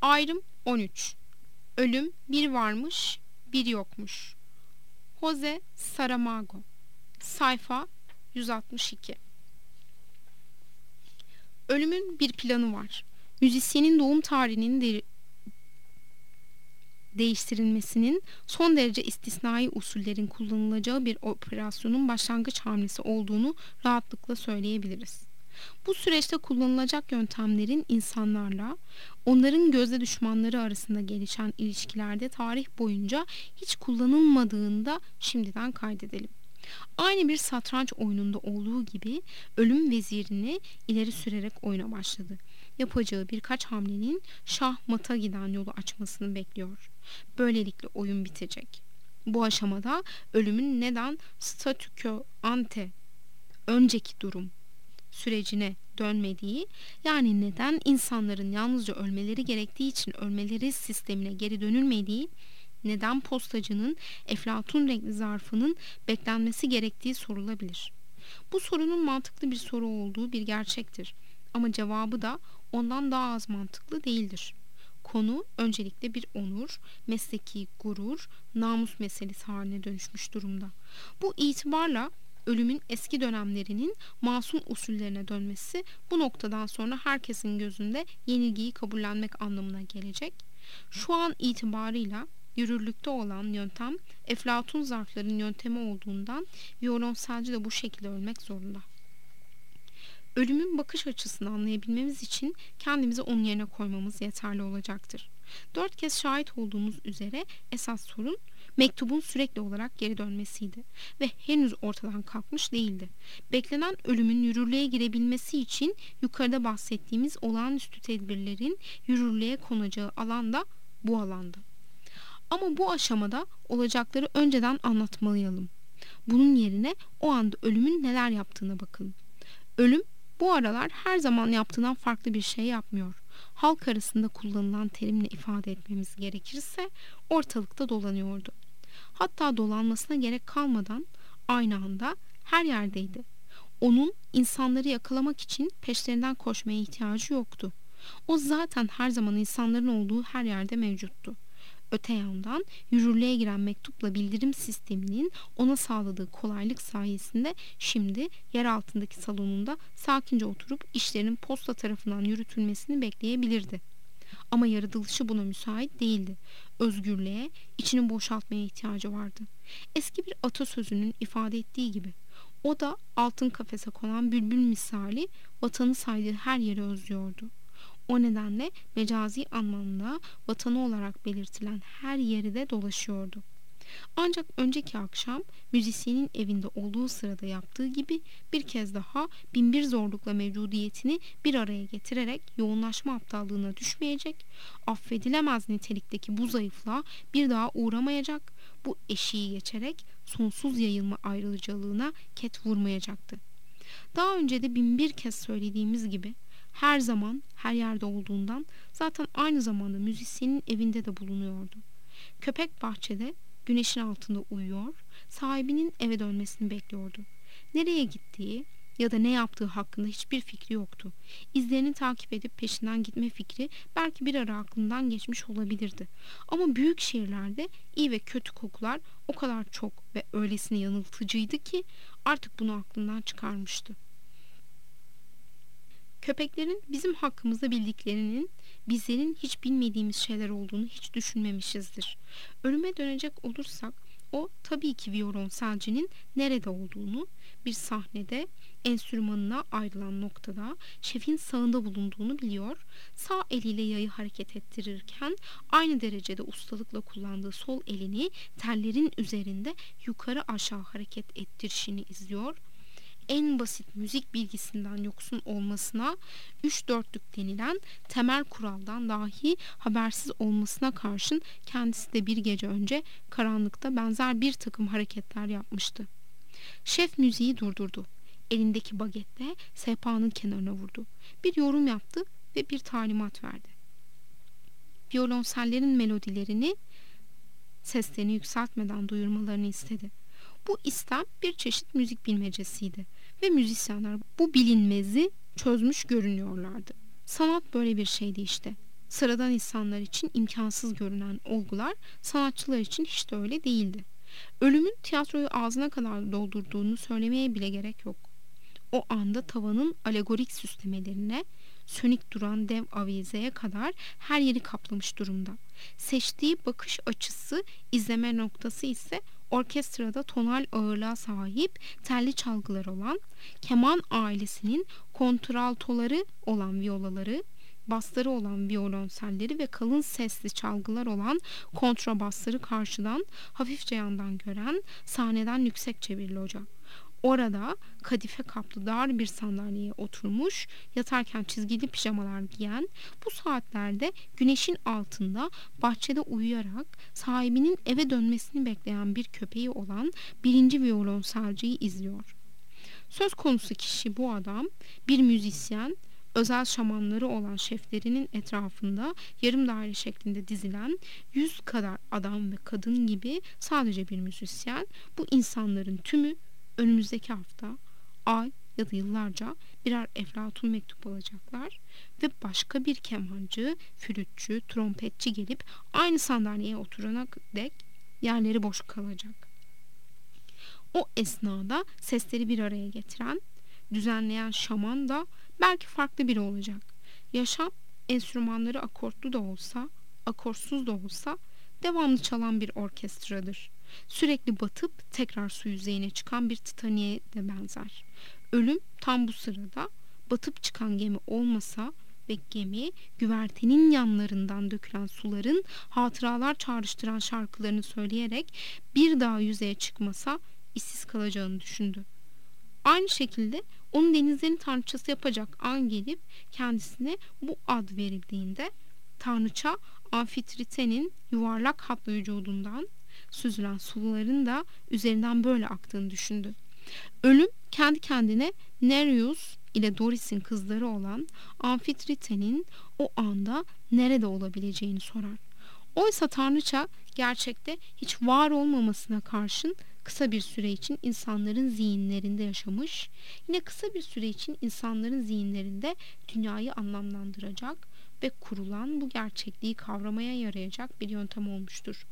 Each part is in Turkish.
Ayrım 13. Ölüm bir varmış, bir yokmuş. Jose Saramago. Sayfa 162. Ölümün bir planı var. Müzisyenin doğum tarihinin değiştirilmesinin son derece istisnai usullerin kullanılacağı bir operasyonun başlangıç hamlesi olduğunu rahatlıkla söyleyebiliriz. Bu süreçte kullanılacak yöntemlerin insanlarla, onların gözde düşmanları arasında gelişen ilişkilerde tarih boyunca hiç kullanılmadığını da şimdiden kaydedelim. Aynı bir satranç oyununda olduğu gibi ölüm vezirini ileri sürerek oyuna başladı. Yapacağı birkaç hamlenin şah mata giden yolu açmasını bekliyor. Böylelikle oyun bitecek. Bu aşamada ölümün neden statü ante, önceki durum sürecine dönmediği, yani neden insanların yalnızca ölmeleri gerektiği için ölmeleri sistemine geri dönülmediği, neden postacının Eflatun renkli zarfının beklenmesi gerektiği sorulabilir. Bu sorunun mantıklı bir soru olduğu bir gerçektir. Ama cevabı da ondan daha az mantıklı değildir. Konu öncelikle bir onur, mesleki gurur, namus meselesi haline dönüşmüş durumda. Bu itibarla ölümün eski dönemlerinin masum usullerine dönmesi bu noktadan sonra herkesin gözünde yenilgiyi kabullenmek anlamına gelecek. Şu an itibarıyla yürürlükte olan yöntem Eflatun zarfların yöntemi olduğundan violonselci de bu şekilde ölmek zorunda. Ölümün bakış açısını anlayabilmemiz için kendimizi onun yerine koymamız yeterli olacaktır. 4 kez şahit olduğumuz üzere esas sorun mektubun sürekli olarak geri dönmesiydi ve henüz ortadan kalkmış değildi. Beklenen ölümün yürürlüğe girebilmesi için yukarıda bahsettiğimiz olağanüstü tedbirlerin yürürlüğe konacağı alan da bu alandı. Ama bu aşamada olacakları önceden anlatmalıyalım. Bunun yerine o anda ölümün neler yaptığına bakalım. Ölüm bu aralar her zaman yaptığından farklı bir şey yapmıyor. Halk arasında kullanılan terimle ifade etmemiz gerekirse ortalıkta dolanıyordu. Hatta dolanmasına gerek kalmadan aynı anda her yerdeydi. Onun insanları yakalamak için peşlerinden koşmaya ihtiyacı yoktu. O zaten her zaman insanların olduğu her yerde mevcuttu. Öte yandan yürürlüğe giren mektupla bildirim sisteminin ona sağladığı kolaylık sayesinde şimdi yer altındaki salonunda sakince oturup işlerin posta tarafından yürütülmesini bekleyebilirdi. Ama yaratılışı buna müsait değildi. Özgürlüğe, içini boşaltmaya ihtiyacı vardı. Eski bir atasözünün ifade ettiği gibi o da altın kafese konan bülbül misali vatanı saydığı her yeri özlüyordu. O nedenle mecazi anlamda vatanı olarak belirtilen her yeri de dolaşıyordu. Ancak önceki akşam müzisyenin evinde olduğu sırada yaptığı gibi bir kez daha binbir zorlukla mevcudiyetini bir araya getirerek yoğunlaşma aptallığına düşmeyecek, affedilemez nitelikteki bu zayıflığa bir daha uğramayacak, bu eşiği geçerek sonsuz yayılma ayrıcalığına ket vurmayacaktı. Daha önce de binbir kez söylediğimiz gibi her zaman her yerde olduğundan zaten aynı zamanda müzisyenin evinde de bulunuyordu. Köpek bahçede güneşin altında uyuyor, sahibinin eve dönmesini bekliyordu. Nereye gittiği ya da ne yaptığı hakkında hiçbir fikri yoktu. İzlerini takip edip peşinden gitme fikri belki bir ara aklından geçmiş olabilirdi. Ama büyük şehirlerde iyi ve kötü kokular o kadar çok ve öylesine yanıltıcıydı ki artık bunu aklından çıkarmıştı. Köpeklerin bizim hakkımızda bildiklerinin bizlerin hiç bilmediğimiz şeyler olduğunu hiç düşünmemişizdir. Ölüme dönecek olursak o tabii ki violonselcinin nerede olduğunu, bir sahnede enstrümanına ayrılan noktada şefin sağında bulunduğunu biliyor. Sağ eliyle yayı hareket ettirirken aynı derecede ustalıkla kullandığı sol elini tellerin üzerinde yukarı aşağı hareket ettirişini izliyor. En basit müzik bilgisinden yoksun olmasına, 3/4'lük denilen temel kuraldan dahi habersiz olmasına karşın kendisi de bir gece önce karanlıkta benzer bir takım hareketler yapmıştı. Şef müziği durdurdu. Elindeki bagetle sehpanın kenarına vurdu. Bir yorum yaptı ve bir talimat verdi. Violonsellerin melodilerini seslerini yükseltmeden duyurmalarını istedi. Bu istem bir çeşit müzik bilmecesiydi ve müzisyenler bu bilinmezi çözmüş görünüyorlardı. Sanat böyle bir şeydi işte. Sıradan insanlar için imkansız görünen olgular sanatçılar için hiç de öyle değildi. Ölümün tiyatroyu ağzına kadar doldurduğunu söylemeye bile gerek yok. O anda tavanın alegorik süslemelerine, sönük duran dev avizeye kadar her yeri kaplamış durumda. Seçtiği bakış açısı, izleme noktası ise orkestrada tonal ağırlığa sahip telli çalgılar olan, keman ailesinin kontraltoları olan viyolaları, basları olan violonselleri ve kalın sesli çalgılar olan kontrabasları karşıdan, hafifçe yandan gören, sahneden yüksek çevirili hoca. Orada kadife kaplı dar bir sandalyeye oturmuş, yatarken çizgili pijamalar giyen, bu saatlerde güneşin altında bahçede uyuyarak sahibinin eve dönmesini bekleyen bir köpeği olan birinci violonselciyi izliyor. Söz konusu kişi bu adam, bir müzisyen, özel şamanları olan şeflerinin etrafında yarım daire şeklinde dizilen 100 kadar adam ve kadın gibi sadece bir müzisyen. Bu insanların tümü önümüzdeki hafta, ay ya da yıllarca birer Eflatun mektup alacaklar ve başka bir kemancı, flütçü, trompetçi gelip aynı sandalyeye oturana dek yerleri boş kalacak. O esnada sesleri bir araya getiren, düzenleyen şaman da belki farklı biri olacak. Yaşam enstrümanları akortlu da olsa, akortsuz da olsa devamlı çalan bir orkestradır. Sürekli batıp tekrar su yüzeyine çıkan bir Titanik'e de benzer. Ölüm tam bu sırada batıp çıkan gemi olmasa ve gemi güvertenin yanlarından dökülen suların hatıralar çağrıştıran şarkılarını söyleyerek bir daha yüzeye çıkmasa işsiz kalacağını düşündü. Aynı şekilde onu denizlerin tanrıçası yapacak an gelip kendisine bu ad verildiğinde tanrıça Amfitrite'nin yuvarlak hatlı vücudundan süzülen suların da üzerinden böyle aktığını düşündü. Ölüm kendi kendine Nereus ile Doris'in kızları olan Amfitrite'nin o anda nerede olabileceğini sorar. Oysa tanrıça gerçekte hiç var olmamasına karşın kısa bir süre için insanların zihinlerinde yaşamış, yine kısa bir süre için insanların zihinlerinde dünyayı anlamlandıracak ve kurulan bu gerçekliği kavramaya yarayacak bir yöntem olmuştur.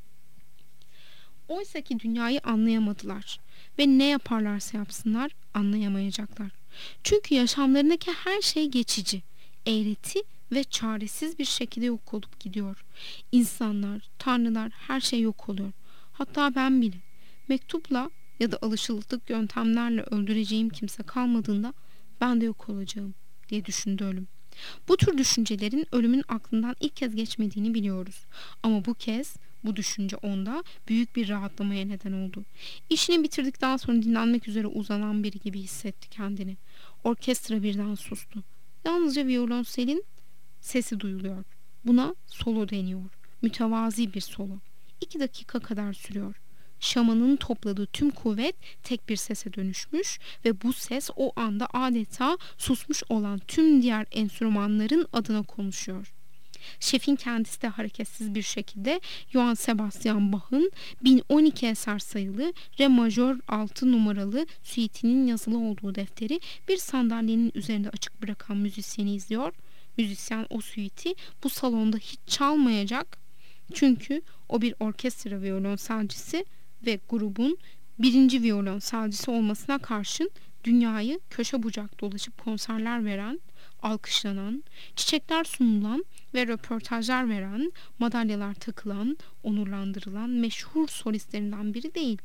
Oysa ki dünyayı anlayamadılar ve ne yaparlarsa yapsınlar anlayamayacaklar. Çünkü yaşamlarındaki her şey geçici, eğreti ve çaresiz bir şekilde yok olup gidiyor. İnsanlar, tanrılar, her şey yok oluyor. Hatta ben bile. Mektupla ya da alışıldık yöntemlerle öldüreceğim kimse kalmadığında ben de yok olacağım diye düşündü ölüm. Bu tür düşüncelerin ölümün aklından ilk kez geçmediğini biliyoruz. Ama bu kez bu düşünce onda büyük bir rahatlamaya neden oldu. İşini bitirdikten sonra dinlenmek üzere uzanan biri gibi hissetti kendini. Orkestra birden sustu. Yalnızca violonselin sesi duyuluyor. Buna solo deniyor. Mütevazi bir solo. 2 dakika kadar sürüyor. Şamanın topladığı tüm kuvvet tek bir sese dönüşmüş ve bu ses o anda adeta susmuş olan tüm diğer enstrümanların adına konuşuyor. Şefin kendisi de hareketsiz bir şekilde Johann Sebastian Bach'ın 1012 eser sayılı Re majör 6 numaralı suite'nin yazılı olduğu defteri bir sandalyenin üzerinde açık bırakan müzisyeni izliyor. Müzisyen o suite'i bu salonda hiç çalmayacak çünkü o bir orkestra violonselcisi ve grubun birinci violonselcisi olmasına karşın dünyayı köşe bucak dolaşıp konserler veren, alkışlanan, çiçekler sunulan ve röportajlar veren, madalyalar takılan, onurlandırılan meşhur solistlerinden biri değil.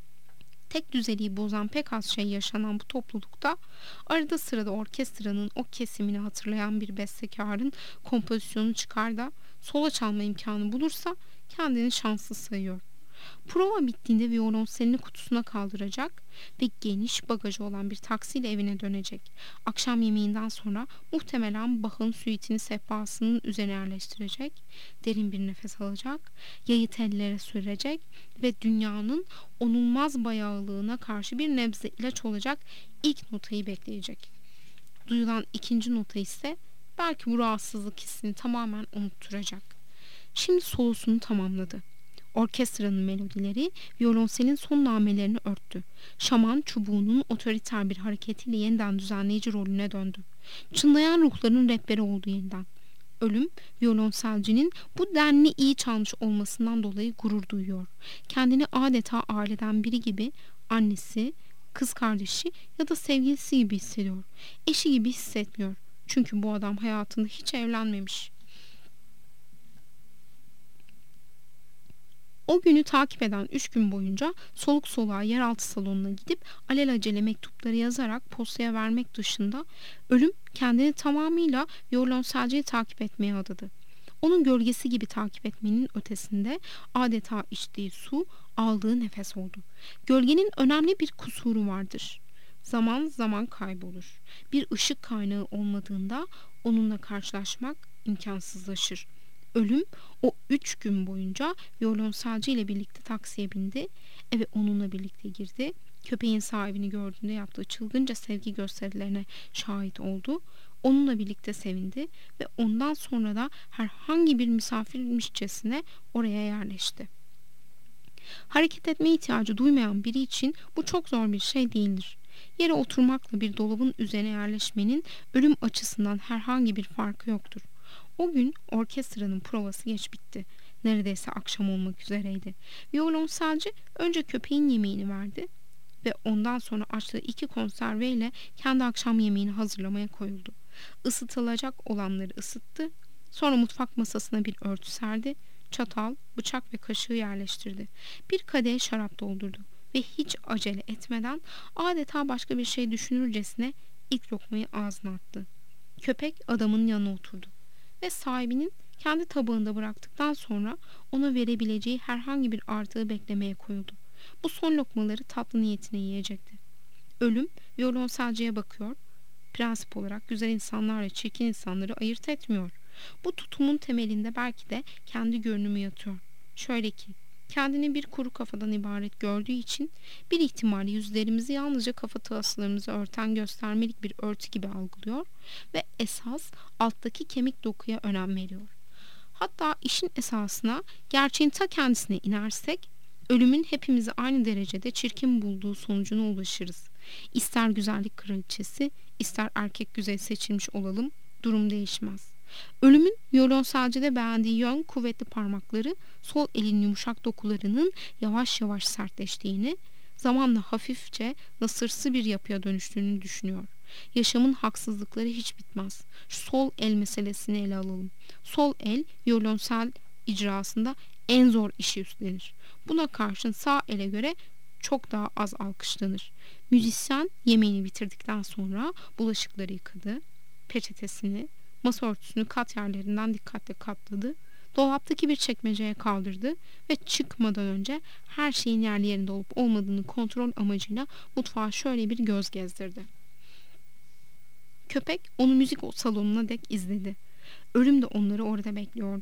Tek düzeliği bozan pek az şey yaşanan bu toplulukta arada sırada orkestranın o kesimini hatırlayan bir bestekarın kompozisyonu çıkar da solo çalma imkanı bulursa kendini şanslı sayıyor. Prova bittiğinde violonselini kutusuna kaldıracak ve geniş bagajı olan bir taksiyle evine dönecek. Akşam yemeğinden sonra muhtemelen Bach'ın suite'ini sehpasının üzerine yerleştirecek, derin bir nefes alacak, yayı tellere sürecek ve dünyanın onulmaz bayağılığına karşı bir nebze ilaç olacak ilk notayı bekleyecek. Duyulan ikinci nota ise belki bu rahatsızlık hissini tamamen unutturacak. Şimdi solosunu tamamladı. Orkestranın melodileri violonselin son namelerini örttü. Şaman çubuğunun otoriter bir hareketiyle yeniden düzenleyici rolüne döndü. Çınlayan ruhların rehberi oldu yeniden. Ölüm, violonselcinin bu denli iyi çalmış olmasından dolayı gurur duyuyor. Kendini adeta aileden biri gibi, annesi, kız kardeşi ya da sevgilisi gibi hissediyor. Eşi gibi hissetmiyor. Çünkü bu adam hayatında hiç evlenmemiş. O günü takip eden 3 gün boyunca soluk soluğa yeraltı salonuna gidip alelacele mektupları yazarak postaya vermek dışında ölüm kendini tamamıyla violonselciyi takip etmeye adadı. Onun gölgesi gibi takip etmenin ötesinde adeta içtiği su, aldığı nefes oldu. Gölgenin önemli bir kusuru vardır. Zaman zaman kaybolur. Bir ışık kaynağı olmadığında onunla karşılaşmak imkansızlaşır. Ölüm o 3 gün boyunca violonselci ile birlikte taksiye bindi, eve onunla birlikte girdi. Köpeğin sahibini gördüğünde yaptığı çılgınca sevgi gösterilerine şahit oldu. Onunla birlikte sevindi ve ondan sonra da herhangi bir misafirmişçesine oraya yerleşti. Hareket etme ihtiyacı duymayan biri için bu çok zor bir şey değildir. Yere oturmakla bir dolabın üzerine yerleşmenin ölüm açısından herhangi bir farkı yoktur. O gün orkestranın provası geç bitti. Neredeyse akşam olmak üzereydi. Violonselci önce köpeğin yemeğini verdi ve ondan sonra açtığı 2 konserveyle kendi akşam yemeğini hazırlamaya koyuldu. Isıtılacak olanları ısıttı. Sonra mutfak masasına bir örtü serdi. Çatal, bıçak ve kaşığı yerleştirdi. Bir kadeh şarap doldurdu ve hiç acele etmeden adeta başka bir şey düşünürcesine ilk lokmayı ağzına attı. Köpek adamın yanına oturdu ve sahibinin kendi tabağında bıraktıktan sonra ona verebileceği herhangi bir artığı beklemeye koyuldu. Bu son lokmaları tatlı niyetine yiyecekti. Ölüm violonselciye bakıyor. Prensip olarak güzel insanlarla çirkin insanları ayırt etmiyor. Bu tutumun temelinde belki de kendi görünümü yatıyor. Şöyle ki, kendini bir kuru kafadan ibaret gördüğü için bir ihtimalle yüzlerimizi yalnızca kafataslarımızı örten göstermelik bir örtü gibi algılıyor ve esas alttaki kemik dokuya önem veriyor. Hatta işin esasına, gerçeğin ta kendisine inersek, ölümün hepimizi aynı derecede çirkin bulduğu sonucuna ulaşırız. İster güzellik kraliçesi, ister erkek güzel seçilmiş olalım, durum değişmez. Ölümün violonselcide beğendiği yön kuvvetli parmakları, sol elin yumuşak dokularının yavaş yavaş sertleştiğini, zamanla hafifçe nasırsı bir yapıya dönüştüğünü düşünüyor. Yaşamın haksızlıkları hiç bitmez. Şu sol el meselesini ele alalım. Sol el violonsel icrasında en zor işi üstlenir. Buna karşın sağ ele göre çok daha az alkışlanır. Müzisyen yemeğini bitirdikten sonra bulaşıkları yıkadı, peçetesini, masa örtüsünü kat yerlerinden dikkatle katladı, dolaptaki bir çekmeceye kaldırdı ve çıkmadan önce her şeyin yerli yerinde olup olmadığını kontrol amacıyla mutfağa şöyle bir göz gezdirdi. Köpek onu müzik salonuna dek izledi. Ölüm de onları orada bekliyordu.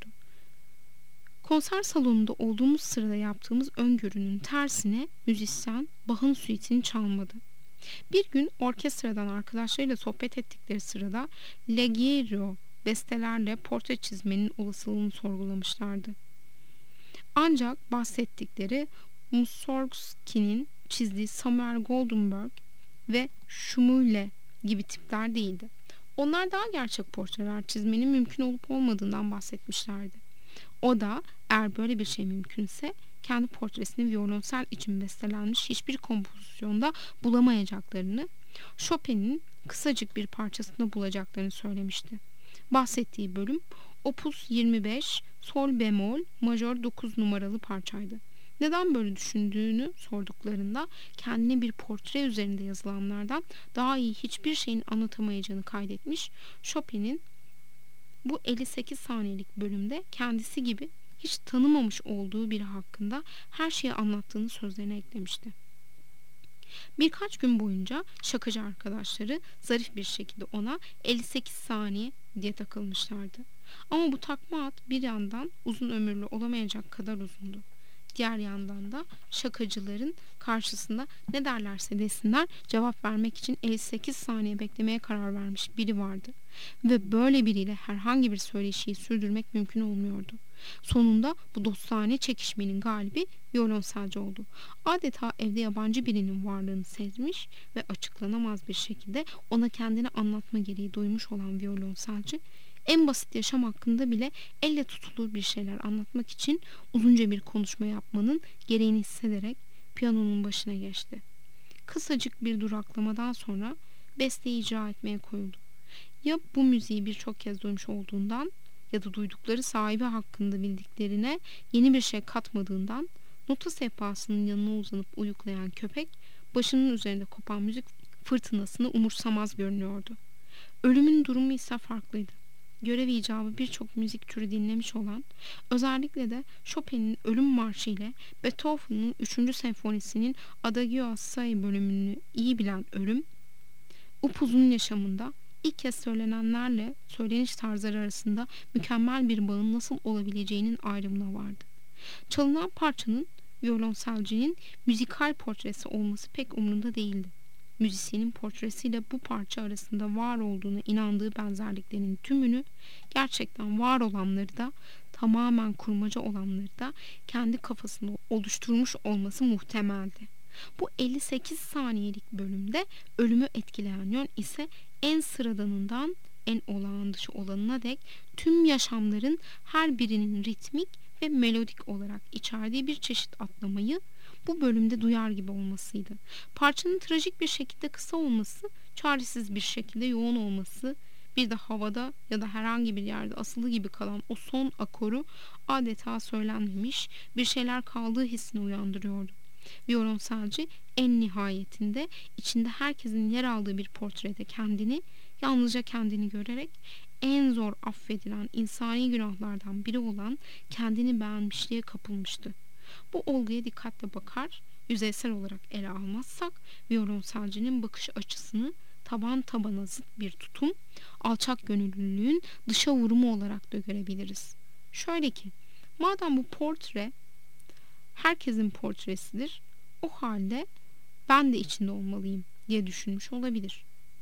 Konser salonunda olduğumuz sırada yaptığımız öngörünün tersine müzisyen Bach'ın suitini çalmadı. Bir gün orkestradan arkadaşlarıyla sohbet ettikleri sırada Leggero bestelerle portre çizmenin olasılığını sorgulamışlardı. Ancak bahsettikleri Mussorgsky'nin çizdiği Samuel Goldenberg ve Schumule gibi tipler değildi. Onlar daha gerçek portreler çizmenin mümkün olup olmadığından bahsetmişlerdi. O da eğer böyle bir şey mümkünse kendi portresini violonsel için bestelenmiş hiçbir kompozisyonda bulamayacaklarını, Chopin'in kısacık bir parçasında bulacaklarını söylemişti. Bahsettiği bölüm Opus 25 Sol bemol majör 9 numaralı parçaydı. Neden böyle düşündüğünü sorduklarında kendine bir portre üzerinde yazılanlardan daha iyi hiçbir şeyin anlatamayacağını kaydetmiş. Chopin'in bu 58 saniyelik bölümde kendisi gibi hiç tanımamış olduğu biri hakkında her şeyi anlattığını sözlerine eklemişti. Birkaç gün boyunca şakacı arkadaşları zarif bir şekilde ona 58 saniye diye takılmışlardı. Ama bu takma ad bir yandan uzun ömürlü olamayacak kadar uzundu. Diğer yandan da şakacıların karşısında ne derlerse desinler cevap vermek için 58 saniye beklemeye karar vermiş biri vardı. Ve böyle biriyle herhangi bir söyleşiyi sürdürmek mümkün olmuyordu. Sonunda bu dostane çekişmenin galibi violonselci oldu. Adeta evde yabancı birinin varlığını sezmiş ve açıklanamaz bir şekilde ona kendini anlatma gereği duymuş olan violonselci En basit yaşam hakkında bile elle tutulur bir şeyler anlatmak için uzunca bir konuşma yapmanın gereğini hissederek piyanonun başına geçti. Kısacık bir duraklamadan sonra besteyi icra etmeye koyuldu. Ya bu müziği birçok kez duymuş olduğundan ya da duydukları sahibi hakkında bildiklerine yeni bir şey katmadığından nota sehpasının yanına uzanıp uyuklayan köpek başının üzerinde kopan müzik fırtınasını umursamaz görünüyordu. Ölümün durumu ise farklıydı. Görev icabı birçok müzik türü dinlemiş olan, özellikle de Chopin'in Ölüm Marşı ile Beethoven'ın 3. senfonisinin Adagio Assai bölümünü iyi bilen Ölüm, upuzun yaşamında ilk kez söylenenlerle söyleniş tarzları arasında mükemmel bir bağın nasıl olabileceğinin ayrımına vardı. Çalınan parçanın violonselcinin müzikal portresi olması pek umurunda değildi. Müzisyenin portresiyle bu parça arasında var olduğuna inandığı benzerliklerin tümünü, gerçekten var olanları da tamamen kurmaca olanları da kendi kafasında oluşturmuş olması muhtemeldi. Bu 58 saniyelik bölümde ölümü etkileyen yön ise en sıradanından en olağan dışı olanına dek tüm yaşamların her birinin ritmik ve melodik olarak içerdiği bir çeşit atlamayı bu bölümde duyar gibi olmasıydı. Parçanın trajik bir şekilde kısa olması, çaresiz bir şekilde yoğun olması, bir de havada ya da herhangi bir yerde asılı gibi kalan o son akoru adeta söylenmemiş bir şeyler kaldığı hissini uyandırıyordu. Violonselci en nihayetinde içinde herkesin yer aldığı bir portrede kendini, yalnızca kendini görerek en zor affedilen insani günahlardan biri olan kendini beğenmişliğe kapılmıştı. Bu olguya dikkatle bakar, yüzeysel olarak ele almazsak violonselcinin bakış açısını taban tabana zıt bir tutum, alçak gönüllülüğün dışa vurumu olarak da görebiliriz. Şöyle ki, madem bu portre herkesin portresidir, o halde ben de içinde olmalıyım diye düşünmüş olabilir.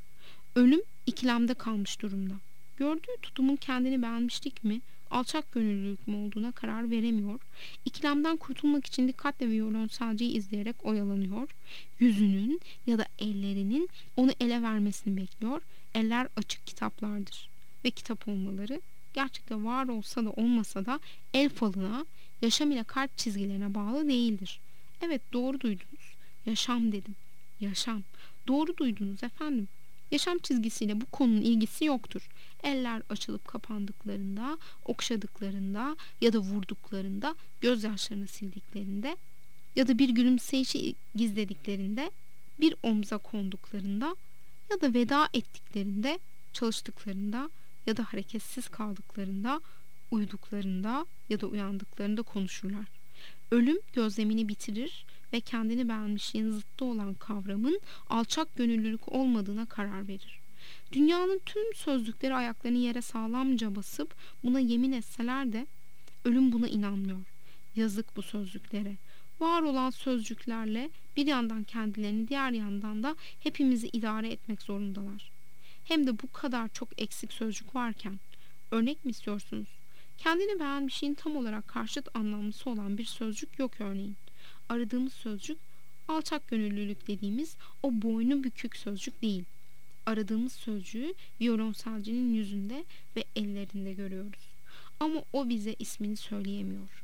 Ölüm ikilemde kalmış durumda. Gördüğü tutumun kendini beğenmişlik mi, alçak gönüllülük mü olduğuna karar veremiyor. İkilemden kurtulmak için dikkatle violonselciyi izleyerek oyalanıyor. Yüzünün ya da ellerinin onu ele vermesini bekliyor. Eller açık kitaplardır ve kitap olmaları gerçekte var olsa da olmasa da el falına, yaşam ile kalp çizgilerine bağlı değildir. Evet, doğru duydunuz. Yaşam dedim. Yaşam. Doğru duydunuz efendim. Yaşam çizgisiyle bu konunun ilgisi yoktur. Eller açılıp kapandıklarında, okşadıklarında ya da vurduklarında, gözyaşlarını sildiklerinde ya da bir gülümseyişi gizlediklerinde, bir omza konduklarında ya da veda ettiklerinde, çalıştıklarında ya da hareketsiz kaldıklarında, uyuduklarında ya da uyandıklarında konuşurlar. Ölüm gözlemini bitirir ve kendini beğenmişliğin zıttı olan kavramın alçak gönüllülük olmadığına karar verir. Dünyanın tüm sözlükleri ayaklarını yere sağlamca basıp buna yemin etseler de ölüm buna inanmıyor. Yazık bu sözcüklere. Var olan sözcüklerle bir yandan kendilerini, diğer yandan da hepimizi idare etmek zorundalar. Hem de bu kadar çok eksik sözcük varken. Örnek mi istiyorsunuz? Kendini beğenmişliğin tam olarak karşıt anlamlısı olan bir sözcük yok örneğin. Aradığımız sözcük alçak gönüllülük dediğimiz o boynu bükük sözcük değil. Aradığımız sözcüğü violonselcinin yüzünde ve ellerinde görüyoruz. Ama o bize ismini söyleyemiyor.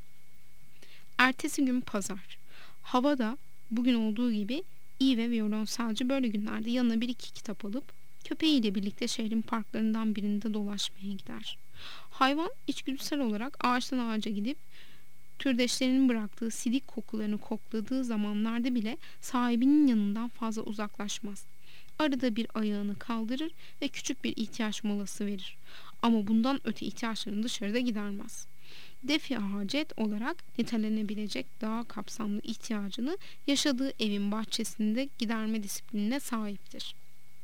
Ertesi gün pazar. Havada bugün olduğu gibi iyi ve violonselci böyle günlerde yanına bir iki kitap alıp köpeğiyle birlikte şehrin parklarından birinde dolaşmaya gider. Hayvan içgüdüsel olarak ağaçtan ağaca gidip türdeşlerinin bıraktığı sidik kokularını kokladığı zamanlarda bile sahibinin yanından fazla uzaklaşmaz. Arada bir ayağını kaldırır ve küçük bir ihtiyaç molası verir. Ama bundan öte ihtiyaçlarını dışarıda gidermez. Defi hacet olarak nitelenebilecek daha kapsamlı ihtiyacını yaşadığı evin bahçesinde giderme disiplinine sahiptir.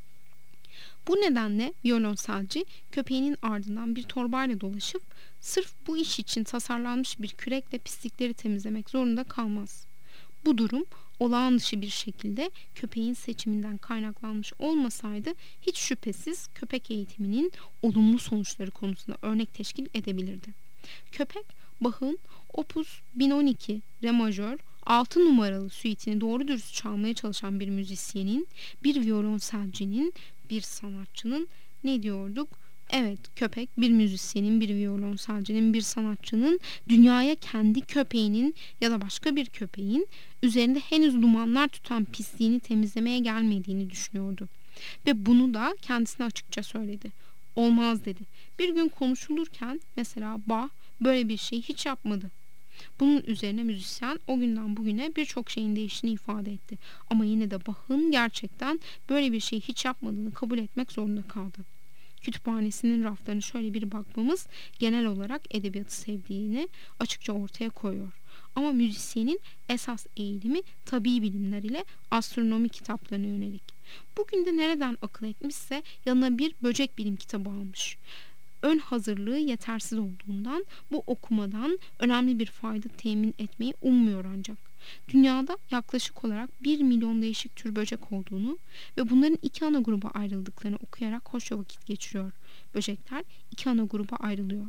Bu nedenle violonselci köpeğinin ardından bir torbayla dolaşıp sırf bu iş için tasarlanmış bir kürekle pislikleri temizlemek zorunda kalmaz. Bu durum olağan dışı bir şekilde köpeğin seçiminden kaynaklanmış olmasaydı hiç şüphesiz köpek eğitiminin olumlu sonuçları konusunda örnek teşkil edebilirdi. Köpek, Bach'ın Opus 1012 Re majör 6 numaralı süitini doğru dürüst çalmaya çalışan bir müzisyenin, bir violonselcinin, bir sanatçının ne diyorduk? Evet, köpek bir müzisyenin, bir violonselcinin, bir sanatçının dünyaya kendi köpeğinin ya da başka bir köpeğin üzerinde henüz dumanlar tutan pisliğini temizlemeye gelmediğini düşünüyordu. Ve bunu da kendisine açıkça söyledi. Olmaz dedi. Bir gün konuşulurken mesela Bach böyle bir şey hiç yapmadı. Bunun üzerine müzisyen o günden bugüne birçok şeyin değiştiğini ifade etti. Ama yine de Bach'ın gerçekten böyle bir şey hiç yapmadığını kabul etmek zorunda kaldı. Kütüphanesinin raflarına şöyle bir bakmamız genel olarak edebiyatı sevdiğini açıkça ortaya koyuyor. Ama müzisyenin esas eğilimi tabii bilimler ile astronomi kitaplarına yönelik. Bugün de nereden akıl etmişse yanına bir böcek bilim kitabı almış. Ön hazırlığı yetersiz olduğundan bu okumadan önemli bir fayda temin etmeyi ummuyor ancak. Dünyada yaklaşık olarak 1 milyon değişik tür böcek olduğunu ve bunların iki ana gruba ayrıldıklarını okuyarak hoşça vakit geçiriyor. Böcekler iki ana gruba ayrılıyor.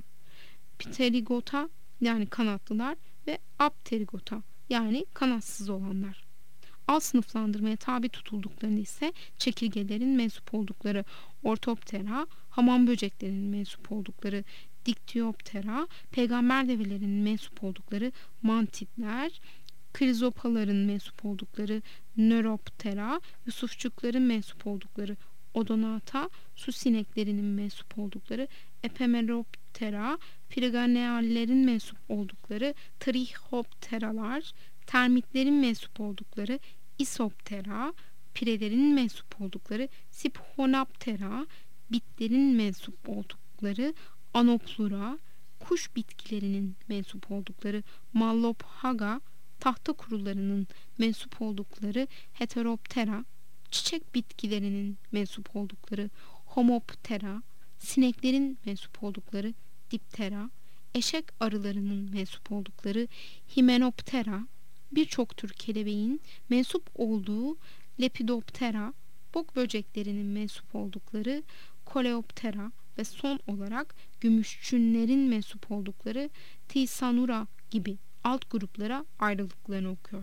Pterigota yani kanatlılar ve Apterigota yani kanatsız olanlar. Alt sınıflandırmaya tabi tutulduklarını ise çekirgelerin mensup oldukları Ortoptera, hamam böceklerinin mensup oldukları Dictyoptera, peygamber develerinin mensup oldukları mantitler, krizopaların mensup oldukları Nöroptera, yusufçukların mensup oldukları Odonata, su sineklerinin mensup oldukları Epemeroptera, friganeallerin mensup oldukları Trichopteralar, termitlerin mensup oldukları Isoptera, pirelerin mensup oldukları Siphonaptera, bitlerin mensup oldukları Anoplura, kuş bitkilerinin mensup oldukları Mallophaga, tahta kurularının mensup oldukları Heteroptera, çiçek bitkilerinin mensup oldukları Homoptera, sineklerin mensup oldukları Diptera, eşek arılarının mensup oldukları Hymenoptera, birçok tür kelebeğin mensup olduğu Lepidoptera, bok böceklerinin mensup oldukları Coleoptera ve son olarak gümüşçünlerin mensup oldukları Tisanura gibi alt gruplara ayrılıklarını okuyor.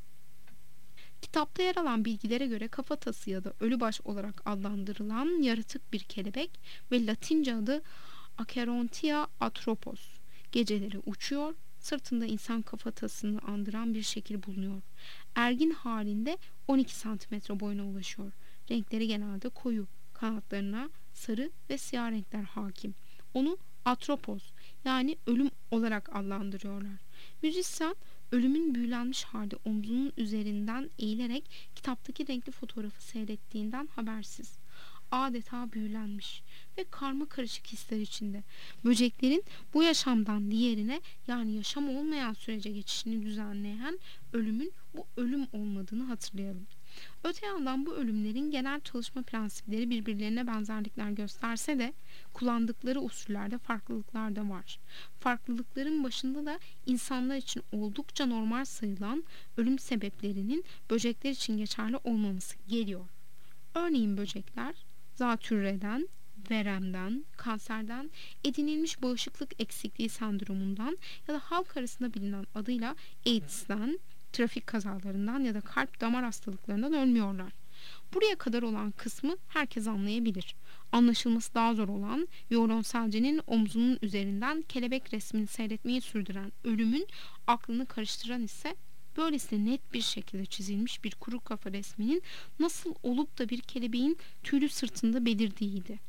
Kitapta yer alan bilgilere göre kafatası ya da ölübaş olarak adlandırılan yaratık bir kelebek ve Latince adı Acherontia atropos. Geceleri uçuyor, sırtında insan kafatasını andıran bir şekil bulunuyor. Ergin halinde 12 santimetre boyuna ulaşıyor. Renkleri genelde koyu, kanatlarına sarı ve siyah renkler hakim. Onu atropos yani ölüm olarak adlandırıyorlar. Müzisyen ölümün büyülenmiş halde omzunun üzerinden eğilerek kitaptaki renkli fotoğrafı seyrettiğinden habersiz. Adeta büyülenmiş ve karma karışık hisler içinde. Böceklerin bu yaşamdan diğerine yani yaşam olmayan sürece geçişini düzenleyen ölümün bu ölüm olmadığını hatırlayalım. Öte yandan bu ölümlerin genel çalışma prensipleri birbirlerine benzerlikler gösterse de kullandıkları usullerde farklılıklar da var. Farklılıkların başında da insanlar için oldukça normal sayılan ölüm sebeplerinin böcekler için geçerli olmaması geliyor. Örneğin böcekler zatürreden, veremden, kanserden, edinilmiş bağışıklık eksikliği sendromundan ya da halk arasında bilinen adıyla AIDS'den, trafik kazalarından ya da kalp damar hastalıklarından ölmüyorlar. Buraya kadar olan kısmı herkes anlayabilir. Anlaşılması daha zor olan violonselcinin omzunun üzerinden kelebek resmini seyretmeyi sürdüren ölümün aklını karıştıran ise böylesine net bir şekilde çizilmiş bir kuru kafa resminin nasıl olup da bir kelebeğin tüylü sırtında belirdiğiydi.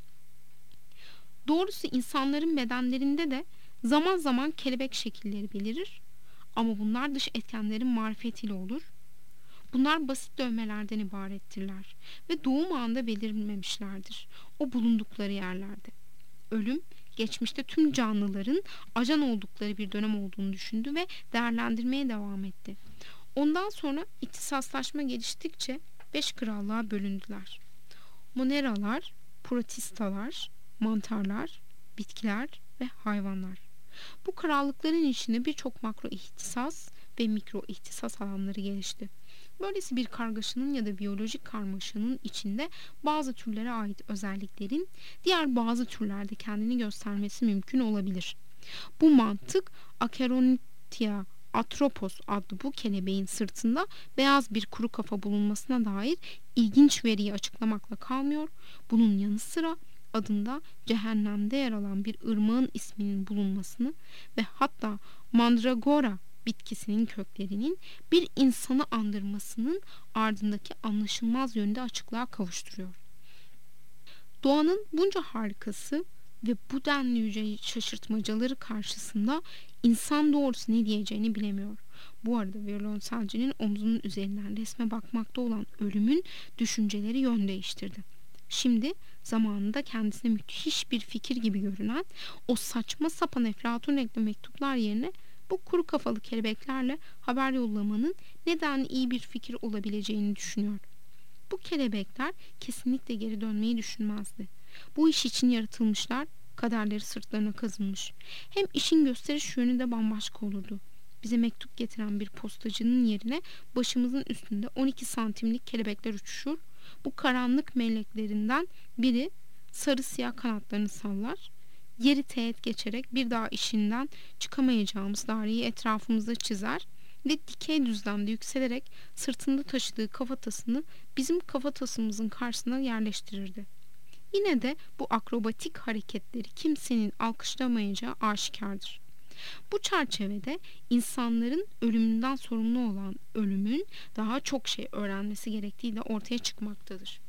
Doğrusu insanların bedenlerinde de zaman zaman kelebek şekilleri belirir ama bunlar dış etkenlerin marifetiyle olur. Bunlar basit dövmelerden ibarettirler ve doğum anında belirmemişlerdir o bulundukları yerlerde. Ölüm, geçmişte tüm canlıların ajan oldukları bir dönem olduğunu düşündü ve değerlendirmeye devam etti. Ondan sonra ihtisaslaşma geliştikçe 5 krallığa bölündüler. Moneralar, protistalar, mantarlar, bitkiler ve hayvanlar. Bu krallıkların içinde birçok makro ihtisas ve mikro ihtisas alanları gelişti. Böylesi bir kargaşanın ya da biyolojik karmaşanın içinde bazı türlere ait özelliklerin diğer bazı türlerde kendini göstermesi mümkün olabilir. Bu mantık Acherontia atropos adlı bu kelebeğin sırtında beyaz bir kuru kafa bulunmasına dair ilginç veriyi açıklamakla kalmıyor. Bunun yanı sıra adında cehennemde yer alan bir ırmağın isminin bulunmasını ve hatta mandragora bitkisinin köklerinin bir insanı andırmasının ardındaki anlaşılmaz yönde açıklığa kavuşturuyor. Doğanın bunca harikası ve bu denli yüce şaşırtmacaları karşısında insan doğrusu ne diyeceğini bilemiyor. Bu arada violonselcinin omzunun üzerinden resme bakmakta olan ölümün düşünceleri yön değiştirdi. Şimdi zamanında kendisine müthiş bir fikir gibi görünen o saçma sapan eflatun renkli mektuplar yerine bu kuru kafalı kelebeklerle haber yollamanın neden iyi bir fikir olabileceğini düşünüyor. Bu kelebekler kesinlikle geri dönmeyi düşünmezdi. Bu iş için yaratılmışlar, kaderleri sırtlarına kazınmış. Hem işin gösteriş yönü de bambaşka olurdu. Bize mektup getiren bir postacının yerine başımızın üstünde 12 santimlik kelebekler uçuşur. Bu karanlık meleklerinden biri sarı siyah kanatlarını sallar. Yeri teğet geçerek bir daha işinden çıkamayacağımız daireyi etrafımızda çizer ve dikey düzlemde yükselerek sırtında taşıdığı kafatasını bizim kafatasımızın karşısına yerleştirirdi. Yine de bu akrobatik hareketleri kimsenin alkışlamayacağı aşikardır. Bu çerçevede insanların ölümünden sorumlu olan ölümün daha çok şey öğrenmesi gerektiği de ortaya çıkmaktadır.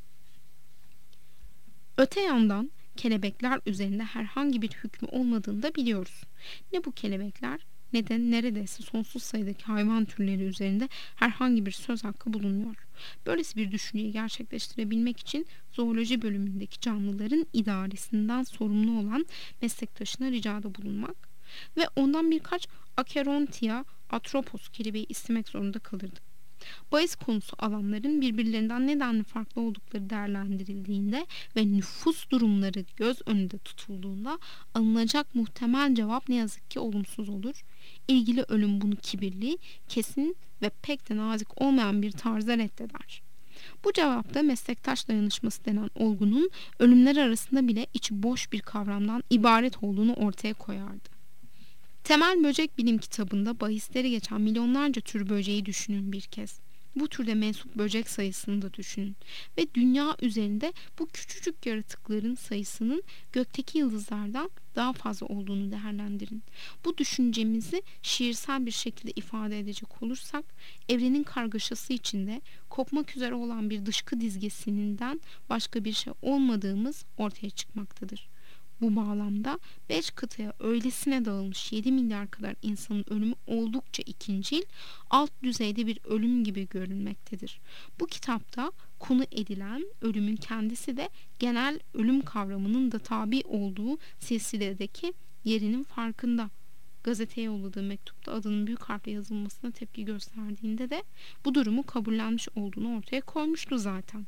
Öte yandan kelebekler üzerinde herhangi bir hükmü olmadığını da biliyoruz. Ne bu kelebekler ne de neredeyse sonsuz sayıdaki hayvan türleri üzerinde herhangi bir söz hakkı bulunmuyor. Böylesi bir düşünceyi gerçekleştirebilmek için zooloji bölümündeki canlıların idaresinden sorumlu olan meslektaşına ricada bulunmak ve ondan birkaç Acherontia atropos kelebeği istemek zorunda kalırdı. Bahis konusu alanların birbirlerinden nedenli farklı oldukları değerlendirildiğinde ve nüfus durumları göz önünde tutulduğunda alınacak muhtemel cevap ne yazık ki olumsuz olur. İlgili ölüm bunu kibirli, kesin ve pek de nazik olmayan bir tarzda reddeder. Bu cevapta meslektaş dayanışması denen olgunun ölümler arasında bile içi boş bir kavramdan ibaret olduğunu ortaya koyardı. Temel Böcek Bilim kitabında bahisleri geçen milyonlarca tür böceği düşünün bir kez. Bu türde mensup böcek sayısını da düşünün ve dünya üzerinde bu küçücük yaratıkların sayısının gökteki yıldızlardan daha fazla olduğunu değerlendirin. Bu düşüncemizi şiirsel bir şekilde ifade edecek olursak, evrenin kargaşası içinde kopmak üzere olan bir dışkı dizgesinden başka bir şey olmadığımız ortaya çıkmaktadır. Bu bağlamda 5 kıtaya öylesine dağılmış 7 milyar kadar insanın ölümü oldukça ikincil, alt düzeyde bir ölüm gibi görünmektedir. Bu kitapta konu edilen ölümün kendisi de genel ölüm kavramının da tabi olduğu silsiledeki yerinin farkında. Gazeteye yolladığı mektupta adının büyük harfle yazılmasına tepki gösterdiğinde de bu durumu kabullenmiş olduğunu ortaya koymuştu zaten.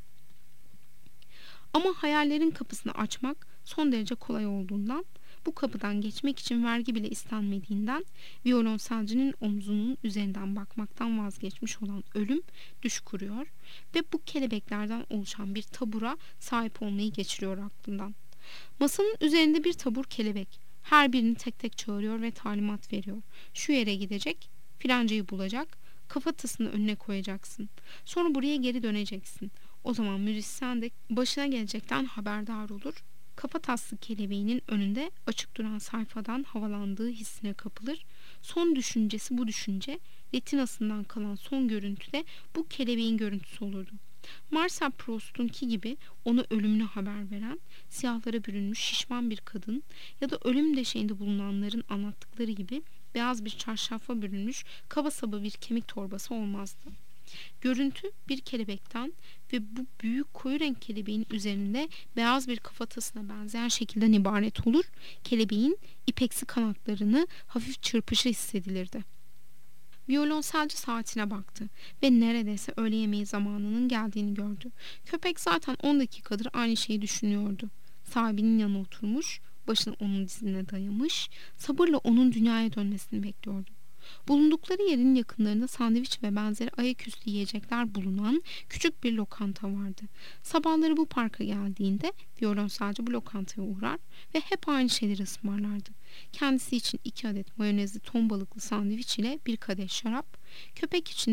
Ama hayallerin kapısını açmak son derece kolay olduğundan, bu kapıdan geçmek için vergi bile istenmediğinden violonselcinin omzunun üzerinden bakmaktan vazgeçmiş olan ölüm düş kuruyor ve bu kelebeklerden oluşan bir tabura sahip olmayı geçiriyor aklından. Masanın üzerinde bir tabur kelebek her birini tek tek çağırıyor ve talimat veriyor. Şu yere gidecek, filancayı bulacak, kafatasını önüne koyacaksın. Sonra buraya geri döneceksin. O zaman müzisyen de başına gelecekten haberdar olur. Kafataslı kelebeğinin önünde açık duran sayfadan havalandığı hissine kapılır. Son düşüncesi bu düşünce, retinasından kalan son görüntü de bu kelebeğin görüntüsü olurdu. Marcel Proust'unki gibi onu ölümünü haber veren, siyahlara bürünmüş şişman bir kadın ya da ölüm döşeğinde bulunanların anlattıkları gibi beyaz bir çarşafa bürünmüş kaba saba bir kemik torbası olmazdı. Görüntü bir kelebekten ve bu büyük koyu renk kelebeğin üzerinde beyaz bir kafatasına benzeyen şekilden ibaret olur. Kelebeğin ipeksi kanatlarını hafif çırpışı hissedilirdi. Violonselci saatine baktı ve neredeyse öğle yemeği zamanının geldiğini gördü. Köpek zaten 10 dakikadır aynı şeyi düşünüyordu. Sahibinin yanına oturmuş, başını onun dizine dayamış, sabırla onun dünyaya dönmesini bekliyordu. Bulundukları yerin yakınlarında sandviç ve benzeri ayaküstü yiyecekler bulunan küçük bir lokanta vardı. Sabahları bu parka geldiğinde violonselci bu lokantaya uğrar ve hep aynı şeyleri ısmarlardı. Kendisi için 2 adet mayonezli ton balıklı sandviç ile bir kadeh şarap, köpek için de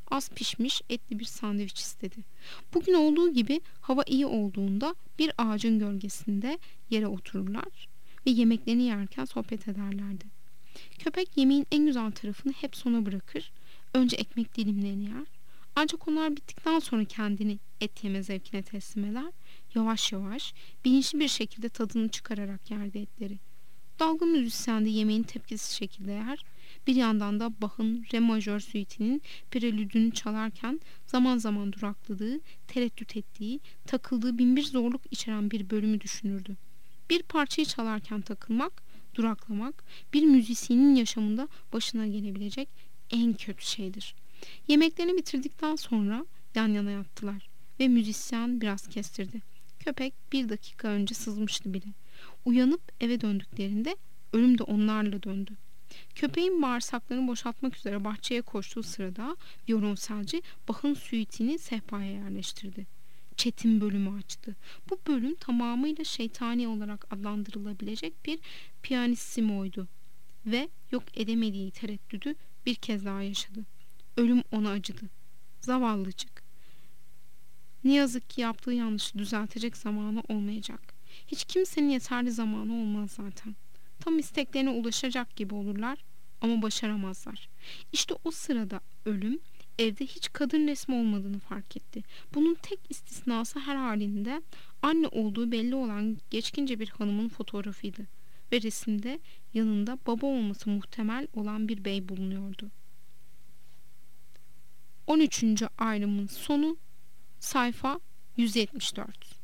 az pişmiş etli bir sandviç istedi. Bugün olduğu gibi hava iyi olduğunda bir ağacın gölgesinde yere otururlar ve yemeklerini yerken sohbet ederlerdi. Köpek yemeğin en güzel tarafını hep sona bırakır. Önce ekmek dilimlerini yer. Ancak onlar bittikten sonra kendini et yeme zevkine teslim eder. Yavaş yavaş, bilinçli bir şekilde tadını çıkararak yerdi etleri. Dalgın müzisyen de yemeğini tepkisiz şekilde yer. Bir yandan da Bach'ın Re majör suite'nin prelüdünü çalarken zaman zaman durakladığı, tereddüt ettiği, takıldığı binbir zorluk içeren bir bölümü düşünürdü. Bir parçayı çalarken takılmak, duraklamak, bir müzisyenin yaşamında başına gelebilecek en kötü şeydir. Yemeklerini bitirdikten sonra yan yana yattılar ve müzisyen biraz kestirdi. Köpek 1 dakika önce sızmıştı bile. Uyanıp eve döndüklerinde ölüm de onlarla döndü. Köpeğin bağırsaklarını boşaltmak üzere bahçeye koştuğu sırada violonselci Bach'ın suite'ini sehpaya yerleştirdi. Çetin bölümü açtı. Bu bölüm tamamıyla şeytani olarak adlandırılabilecek bir pianissimoydu ve yok edemediği tereddüdü bir kez daha yaşadı. Ölüm ona acıdı. Zavallıcık. Ne yazık ki yaptığı yanlışı düzeltecek zamanı olmayacak. Hiç kimsenin yeterli zamanı olmaz zaten. Tam isteklerine ulaşacak gibi olurlar ama başaramazlar. İşte o sırada ölüm evde hiç kadın resmi olmadığını fark etti. Bunun tek istisnası her halinde anne olduğu belli olan geçkince bir hanımın fotoğrafıydı ve resimde yanında baba olması muhtemel olan bir bey bulunuyordu. 13. ayrımın sonu, sayfa 174.